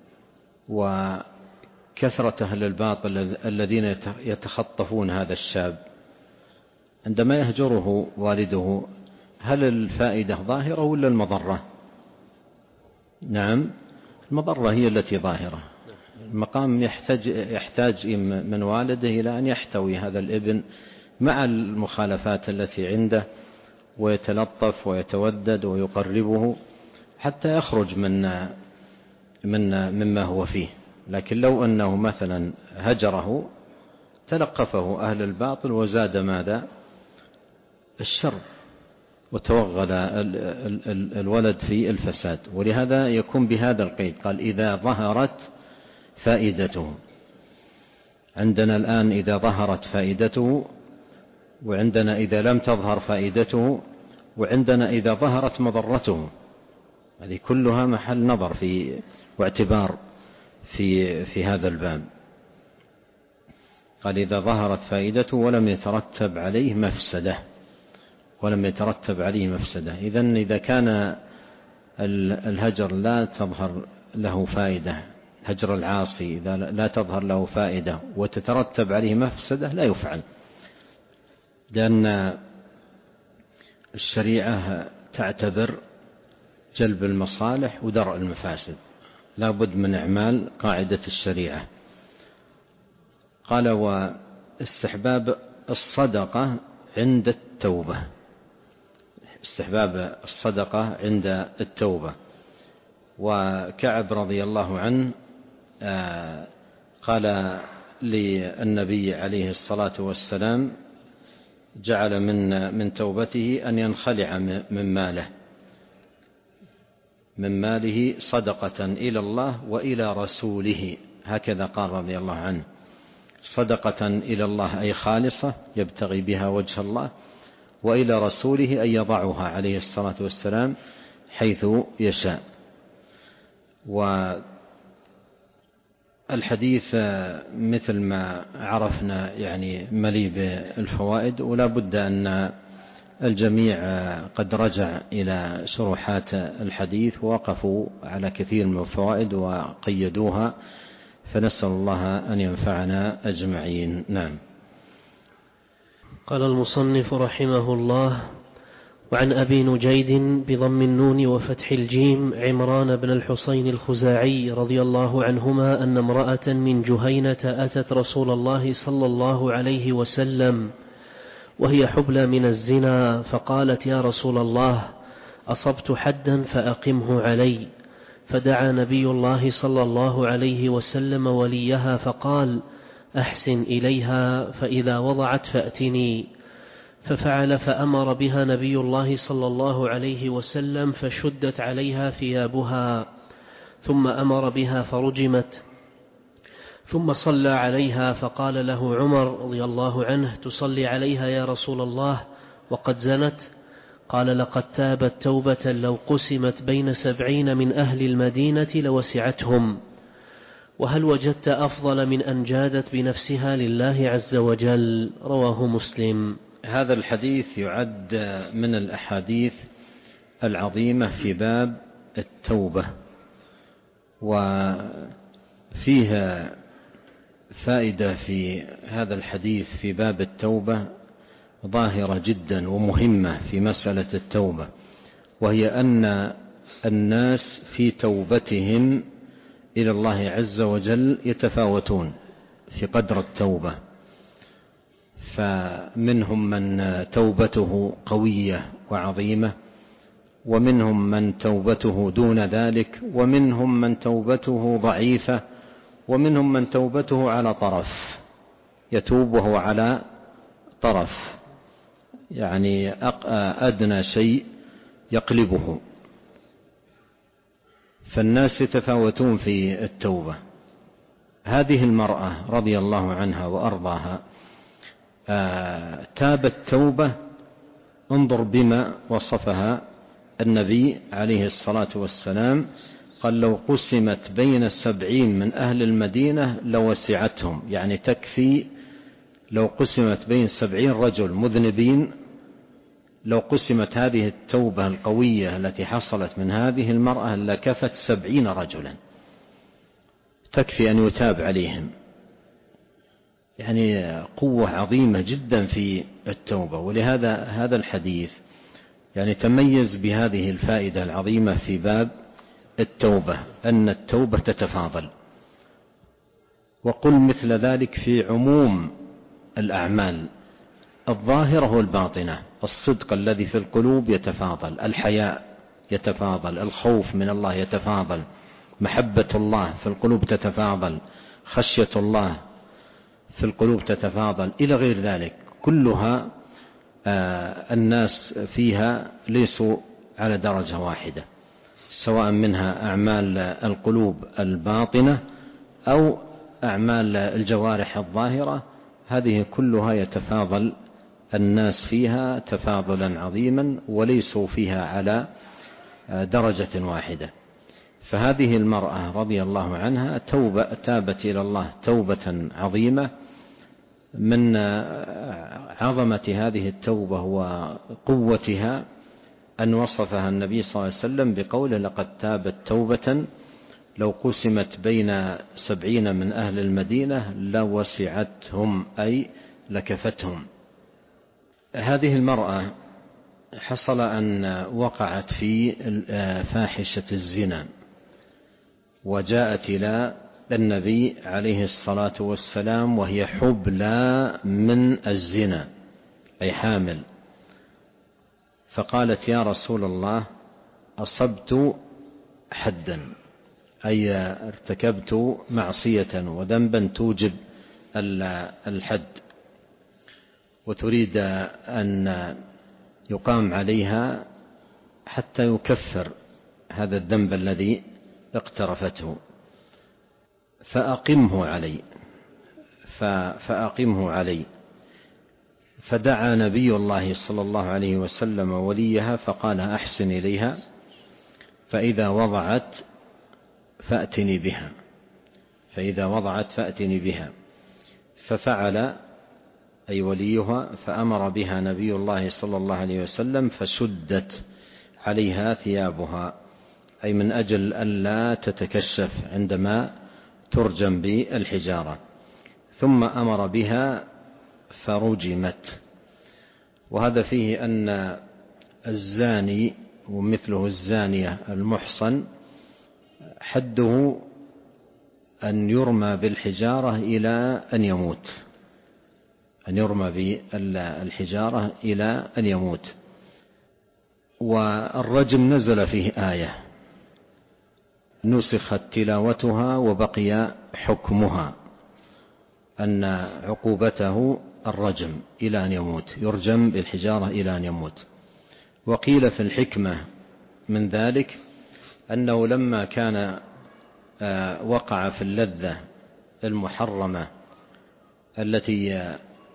S2: وكثرة أهل الباطل الذين يتخطفون هذا الشاب، عندما يهجره والده هل الفائدة ظاهرة ولا المضرة؟ نعم، المضرة هي التي ظاهرة. المقام يحتاج, يحتاج من والده إلى أن يحتوي هذا الابن مع المخالفات التي عنده ويتلطف ويتودد ويقربه حتى يخرج من من مما هو فيه. لكن لو أنه مثلا هجره تلقفه أهل الباطل وزاد ماذا؟ الشر. وتوغل الولد في الفساد. ولهذا يكون بهذا القيد، قال إذا ظهرت فائدته. عندنا الآن إذا ظهرت فائدته، وعندنا إذا لم تظهر فائدته، وعندنا إذا ظهرت مضرته. هذه كلها محل نظر في واعتبار في في هذا الباب. قال إذا ظهرت فائدته ولم يترتب عليه مفسدة، ولم يترتب عليه مفسدة. إذن إذا كان الهجر لا تظهر له فائدة، هجر العاصي إذا لا تظهر له فائدة وتترتب عليه مفسدة لا يفعل، لأن الشريعة تعتبر جلب المصالح ودرء المفاسد، لا بد من إعمال قاعدة الشريعة. قال واستحباب الصدقة عند التوبة، استحباب الصدقة عند التوبة. وكعب رضي الله عنه قال للنبي عليه الصلاة والسلام جعل من من توبته أن ينخلع من ماله من ماله صدقة إلى الله وإلى رسوله، هكذا قال رضي الله عنه، صدقة إلى الله أي خالصة يبتغي بها وجه الله، وإلى رسوله أن يضعها عليه الصلاة والسلام حيث يشاء. والحديث مثل ما عرفنا يعني مليء بالفوائد، ولا بد أن الجميع قد رجع إلى شروحات الحديث ووقفوا على كثير من الفوائد وقيدوها، فنسأل الله أن ينفعنا أجمعين. نعم.
S1: قال المصنف رحمه الله: وعن أبي نجيد بضم النون وفتح الجيم عمران بن الحصين الخزاعي رضي الله عنهما أن امرأة من جهينة أتت رسول الله صلى الله عليه وسلم وهي حبلى من الزنا، فقالت: يا رسول الله، أصبت حدا فأقمه علي. فدعا نبي الله صلى الله عليه وسلم وليها فقال: أحسن إليها، فإذا وضعت فأتني. ففعل، فأمر بها نبي الله صلى الله عليه وسلم فشدت عليها ثيابها، ثم أمر بها فرجمت، ثم صلى عليها، فقال له عمر رضي الله عنه: تصلي عليها يا رسول الله وقد زنت؟ قال: لقد تابت توبة لو قسمت بين سبعين من أهل المدينة لوسعتهم. وهل وجدت أفضل من أن جادت بنفسها لله عز وجل؟ رواه مسلم.
S2: هذا الحديث يعد من الأحاديث العظيمة في باب التوبة، وفيها فائدة في هذا الحديث في باب التوبة ظاهرة جدا ومهمة في مسألة التوبة، وهي أن الناس في توبتهم إلى الله عز وجل يتفاوتون في قدر التوبة، فمنهم من توبته قوية وعظيمة، ومنهم من توبته دون ذلك، ومنهم من توبته ضعيفة، ومنهم من توبته على طرف، يتوب وهو على طرف، يعني أدنى شيء يقلبه. فالناس يتفاوتون في التوبة. هذه المرأة رضي الله عنها وأرضاها تابت توبة، انظر بما وصفها النبي عليه الصلاة والسلام، قال: لو قسمت بين السبعين من أهل المدينة لوسعتهم، يعني تكفي لو قسمت بين سبعين رجل مذنبين، لو قسمت هذه التوبة القوية التي حصلت من هذه المرأة لكفت سبعين رجلا، تكفي أن يتاب عليهم. يعني قوة عظيمة جدا في التوبة. ولهذا هذا الحديث يعني تميز بهذه الفائدة العظيمة في باب التوبة، أن التوبة تتفاضل. وقل مثل ذلك في عموم الأعمال الظاهرة والباطنة. الصدق الذي في القلوب يتفاضل، الحياء يتفاضل، الخوف من الله يتفاضل، محبة الله في القلوب تتفاضل، خشية الله في القلوب تتفاضل، إلى غير ذلك. كلها الناس فيها ليسوا على درجة واحدة، سواء منها أعمال القلوب الباطنة أو أعمال الجوارح الظاهرة، هذه كلها يتفاضل الناس فيها تفاضلا عظيما وليسوا فيها على درجة واحدة. فهذه المرأة رضي الله عنها توبة تابت إلى الله توبة عظيمة. من عظمة هذه التوبة وقوتها أن وصفها النبي صلى الله عليه وسلم بقوله: لقد تابت توبة لو قسمت بين سبعين من أهل المدينة لوسعتهم، أي لكفتهم. هذه المرأة حصل أن وقعت في فاحشة الزنا، وجاءت إلى النبي عليه الصلاة والسلام وهي حبلى من الزنا، أي حامل، فقالت: يا رسول الله، أصبت حدا، أي ارتكبت معصية وذنبا توجب الحد، وتريد أن يقام عليها حتى يكفر هذا الذنب الذي اقترفته، فأقمه علي فأقمه علي فدعا نبي الله صلى الله عليه وسلم وليها فقال: أحسن إليها، فإذا وضعت فأتني بها فإذا وضعت فأتني بها ففعل، أي وليها، فأمر بها نبي الله صلى الله عليه وسلم فشدت عليها ثيابها، أي من أجل ألا تتكشف عندما ترجم بالحجارة، ثم أمر بها فرجمت. وهذا فيه أن الزاني ومثله الزانية المحصن حده أن يرمى بالحجارة إلى أن يموت أن يرمى بالحجارة إلى أن يموت. والرجم نزل فيه آية نسخت تلاوتها وبقي حكمها، أن عقوبته الرجم إلى أن يموت، يرجم بالحجارة إلى أن يموت. وقيل في الحكمة من ذلك أنه لما كان وقع في اللذة المحرمة التي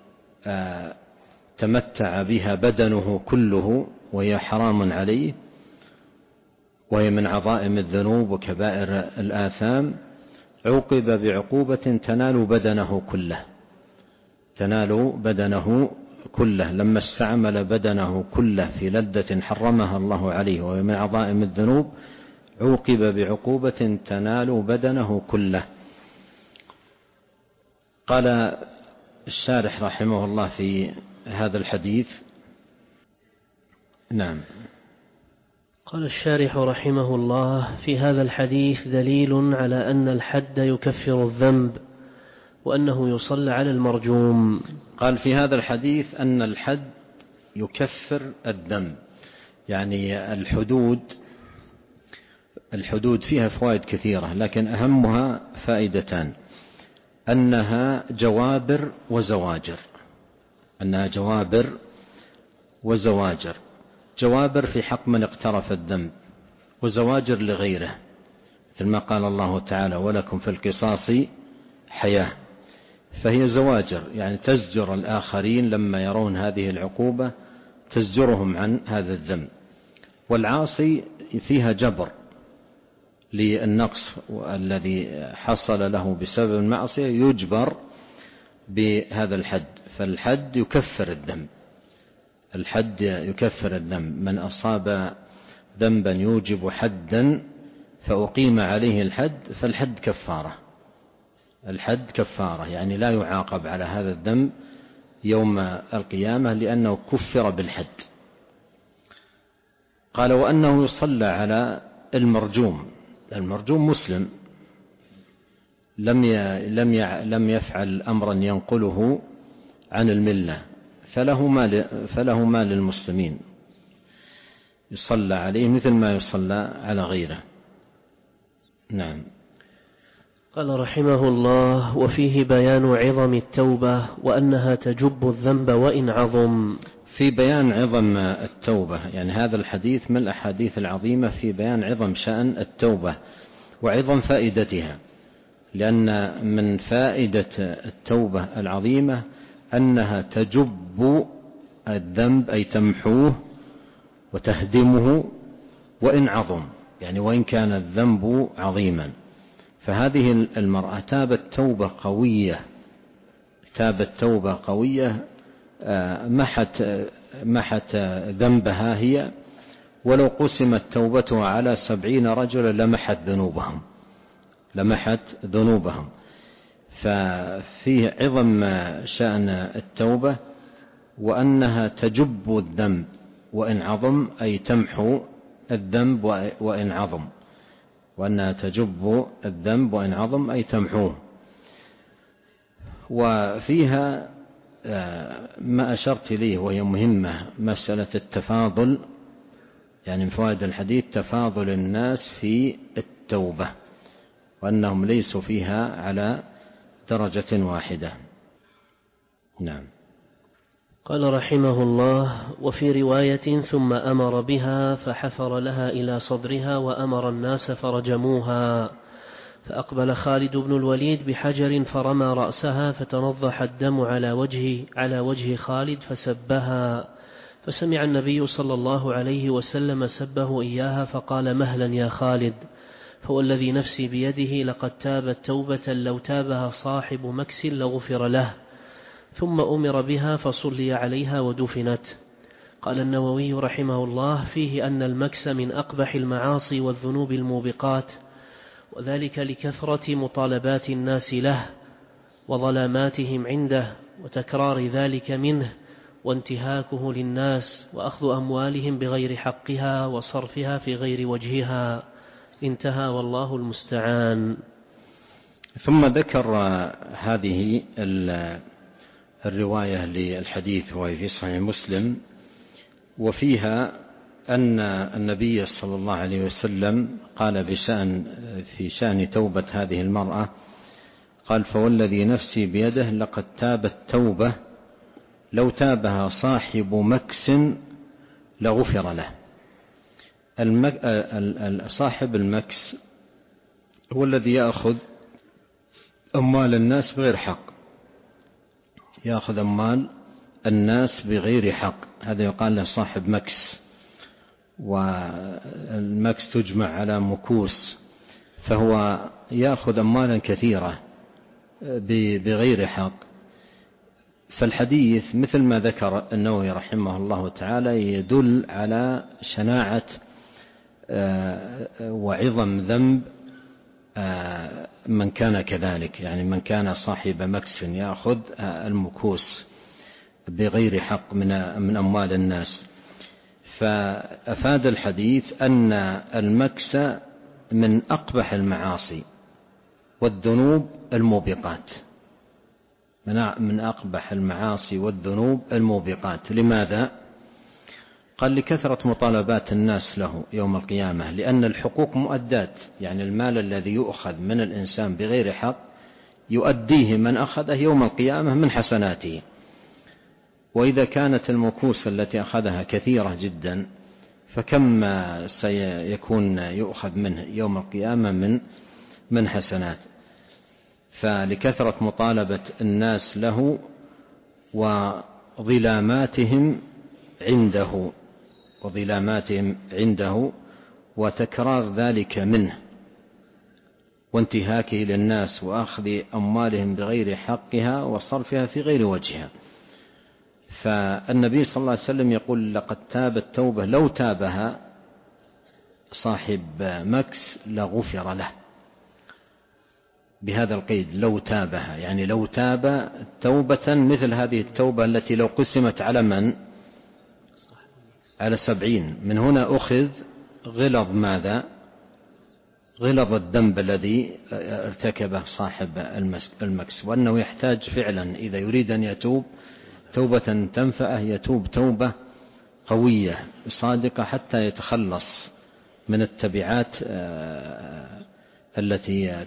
S2: تمتع بها بدنه كله وهي حرام عليه، وهي من عظائم الذنوب وكبائر الآثام، عوقب بعقوبة تنال بدنه كله تنال بدنه كله لما استعمل بدنه كله في لذة حرمها الله عليه وهي من عظائم الذنوب، عوقب بعقوبة تنال بدنه كله. قال الشارح رحمه الله في هذا الحديث: نعم.
S1: قال الشارح رحمه الله: في هذا الحديث دليل على أن الحد يكفر الذنب، وأنه يصلى على المرجوم.
S2: قال في هذا الحديث أن الحد يكفر الذنب، يعني الحدود الحدود فيها فوائد كثيرة، لكن أهمها فائدتان: أنها جوابر وزواجر أنها جوابر وزواجر جوابر في حق من اقترف الذنب، وزواجر لغيره، مثل ما قال الله تعالى: ولكم في القصاص حياة. فهي زواجر، يعني تزجر الآخرين لما يرون هذه العقوبة، تزجرهم عن هذا الذنب. والعاصي فيها جبر للنقص الذي حصل له بسبب المعصية، يجبر بهذا الحد. فالحد يكفر الذنب الحد يكفر الذنب من أصاب ذنبا يوجب حدا فأقيم عليه الحد فالحد كفارة الحد كفارة يعني لا يعاقب على هذا الذنب يوم القيامة لأنه كفر بالحد. قال: وأنه يصلى على المرجوم. المرجوم مسلم لم لم لم يفعل أمرا ينقله عن الملة، فله ما فله ما للمسلمين، يصلى عليه مثل ما يصلى على غيره. نعم.
S1: قال رحمه الله: وفيه بيان عظم التوبة وأنها تجب الذنب وإن عظم.
S2: في بيان عظم التوبة، يعني هذا الحديث من الأحاديث العظيمة في بيان عظم شأن التوبة وعظم فائدتها، لأن من فائدة التوبة العظيمة أنها تجب الذنب، أي تمحوه وتهدمه وإن عظم، يعني وإن كان الذنب عظيما. فهذه المرأة تابت توبة قوية، تابت توبة قوية محت محت ذنبها هي، ولو قسمت توبتها على سبعين رجلا لمحت ذنوبهم لمحت ذنوبهم ففيه عظم شأن التوبة، وأنها تجب الذنب وإن عظم، أي تمحو الذنب وإن عظم، وأنها تجب الذنب وإن عظم أي تمحوه. وفيها ما أشرت إليه وهي مهمة، مسألة التفاضل، يعني من فوائد الحديث تفاضل الناس في التوبة، وأنهم ليسوا فيها على درجة واحدة. نعم.
S1: قال رحمه الله: وفي رواية: ثم أمر بها فحفر لها إلى صدرها وأمر الناس فرجموها، فأقبل خالد بن الوليد بحجر فرمى رأسها فتنضح الدم على وجه على وجه خالد فسبها، فسمع النبي صلى الله عليه وسلم سبه إياها فقال: مهلا يا خالد، فوالذي نفسي بيده لقد تابت توبة لو تابها صاحب مكس لغفر له. ثم أمر بها فصلي عليها ودفنت. قال النووي رحمه الله: فيه أن المكس من أقبح المعاصي والذنوب الموبقات، وذلك لكثرة مطالبات الناس له وظلاماتهم عنده وتكرار ذلك منه وانتهاكه للناس وأخذ أموالهم بغير حقها وصرفها في غير وجهها. انتهى، والله المستعان.
S2: ثم ذكر هذه الرواية للحديث وهي في صحيح مسلم، وفيها أن النبي صلى الله عليه وسلم قال بشأن في شأن توبة هذه المرأة، قال: فوالذي نفسي بيده لقد تابت توبة لو تابها صاحب مكس لغفر له. صاحب المكس هو الذي يأخذ أموال الناس بغير حق، يأخذ أموال الناس بغير حق، هذا يقال له صاحب مكس. والمكس تجمع على مكوس، فهو يأخذ أموالا كثيرة بغير حق. فالحديث مثل ما ذكر النووي رحمه الله تعالى يدل على شناعة وعظم ذنب من كان كذلك، يعني من كان صاحب مكس يأخذ المكوس بغير حق من أموال الناس. فأفاد الحديث أن المكس من أقبح المعاصي والذنوب الموبقات، من أقبح المعاصي والذنوب الموبقات. لماذا؟ قال: لكثرة مطالبات الناس له يوم القيامة، لأن الحقوق مؤدات، يعني المال الذي يؤخذ من الإنسان بغير حق يؤديه من أخذه يوم القيامة من حسناته. وإذا كانت المكوس التي أخذها كثيرة جدا، فكم سيكون يؤخذ منه يوم القيامة من من حسنات. فلكثرة مطالبة الناس له وظلاماتهم عنده وظلاماتهم عنده وتكرار ذلك منه وانتهاكه للناس وأخذ أموالهم بغير حقها وصرفها في غير وجهها. فالنبي صلى الله عليه وسلم يقول: لقد تابت توبة لو تابها صاحب مكس لغفر له، بهذا القيد لو تابها، يعني لو تاب توبة مثل هذه التوبة التي لو قسمت على من؟ على سبعين. من هنا أخذ غلظ ماذا؟ غلظ الذنب الذي ارتكبه صاحب المكس، وأنه يحتاج فعلا إذا يريد أن يتوب توبة تنفعه يتوب توبة قوية صادقة حتى يتخلص من التبعات التي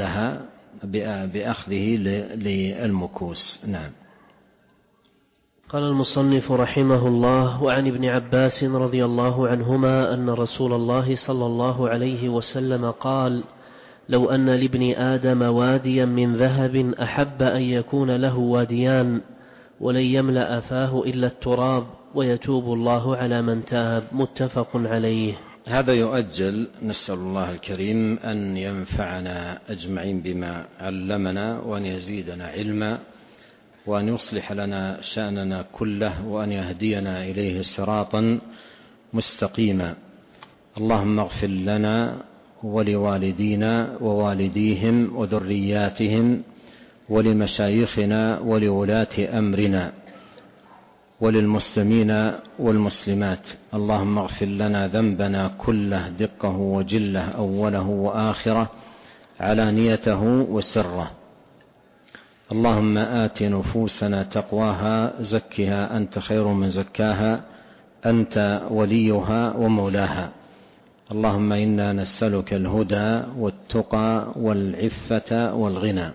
S2: تحملها بأخذه للمكوس. نعم.
S1: قال المصنف رحمه الله: وعن ابن عباس رضي الله عنهما أن رسول الله صلى الله عليه وسلم قال: لو أن لابن آدم واديا من ذهب أحب أن يكون له واديان ولن يملأ فاه إلا التراب ويتوب الله على من تاب. متفق عليه.
S2: هذا يؤجل، نسأل الله الكريم أن ينفعنا أجمعين بما علمنا، وأن يزيدنا علما، وأن يصلح لنا شأننا كله، وأن يهدينا إليه صراطا مستقيما. اللهم اغفر لنا ولوالدينا ووالديهم وذرياتهم ولمشايخنا ولولاة أمرنا وللمسلمين والمسلمات. اللهم اغفر لنا ذنبنا كله دقه وجله، أوله وآخره، علانيته وسره. اللهم آت نفوسنا تقواها، زكها أنت خير من زكاها، أنت وليها ومولاها. اللهم إنا نسألك الهدى والتقى والعفة والغنى.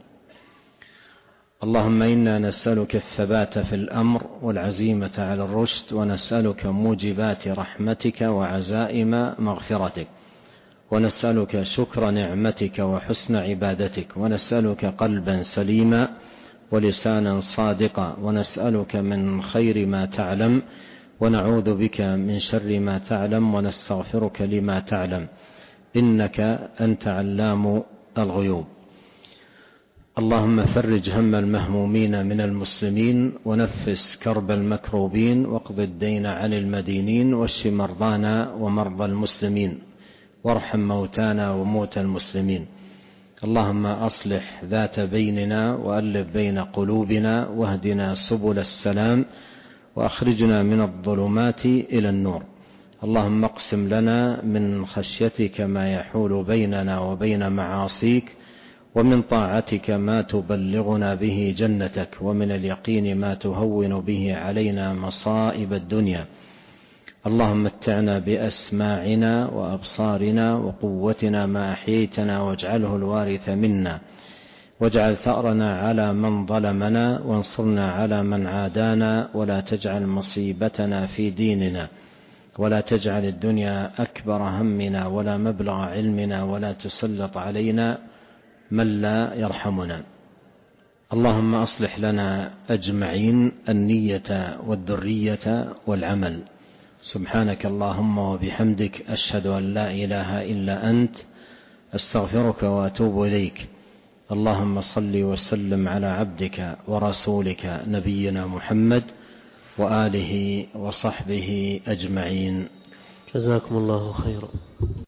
S2: اللهم إنا نسألك الثبات في الأمر والعزيمة على الرشد، ونسألك موجبات رحمتك وعزائم مغفرتك، ونسألك شكر نعمتك وحسن عبادتك، ونسألك قلبا سليما ولسانا صادقا، ونسألك من خير ما تعلم، ونعوذ بك من شر ما تعلم، ونستغفرك لما تعلم، إنك أنت علام الغيوب. اللهم فرج هم المهمومين من المسلمين، ونفس كرب المكروبين، واقض الدين عن المدينين، واشف مرضانا ومرضى المسلمين، وارحم موتانا وموتى المسلمين. اللهم أصلح ذات بيننا، وألف بين قلوبنا، واهدنا سبل السلام، وأخرجنا من الظلمات إلى النور. اللهم اقسم لنا من خشيتك ما يحول بيننا وبين معاصيك، ومن طاعتك ما تبلغنا به جنتك، ومن اليقين ما تهون به علينا مصائب الدنيا. اللهم متعنا بأسماعنا وأبصارنا وقوتنا ما أحييتنا، واجعله الوارث منا، واجعل ثأرنا على من ظلمنا، وانصرنا على من عادانا، ولا تجعل مصيبتنا في ديننا، ولا تجعل الدنيا أكبر همنا ولا مبلغ علمنا، ولا تسلط علينا من لا يرحمنا. اللهم أصلح لنا أجمعين النية والذرية والعمل. سبحانك اللهم وبحمدك، أشهد أن لا إله إلا أنت، أستغفرك وأتوب إليك. اللهم صل وسلم على عبدك ورسولك نبينا محمد وآله وصحبه أجمعين.
S1: جزاكم الله خيرا.